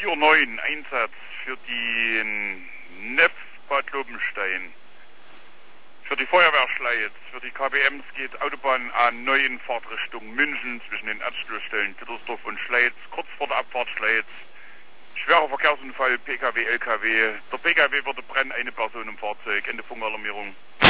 4-9 Einsatz für die NEF Bad Lobenstein. Für die Feuerwehr Schleiz, für die KBMs geht Autobahn A9 in Fahrtrichtung München zwischen den Anschlussstellen Tittersdorf und Schleiz, kurz vor der Abfahrt Schleiz. Schwerer Verkehrsunfall, PKW, LKW. Der PKW wurde brennen, eine Person im Fahrzeug, Ende Funkalarmierung.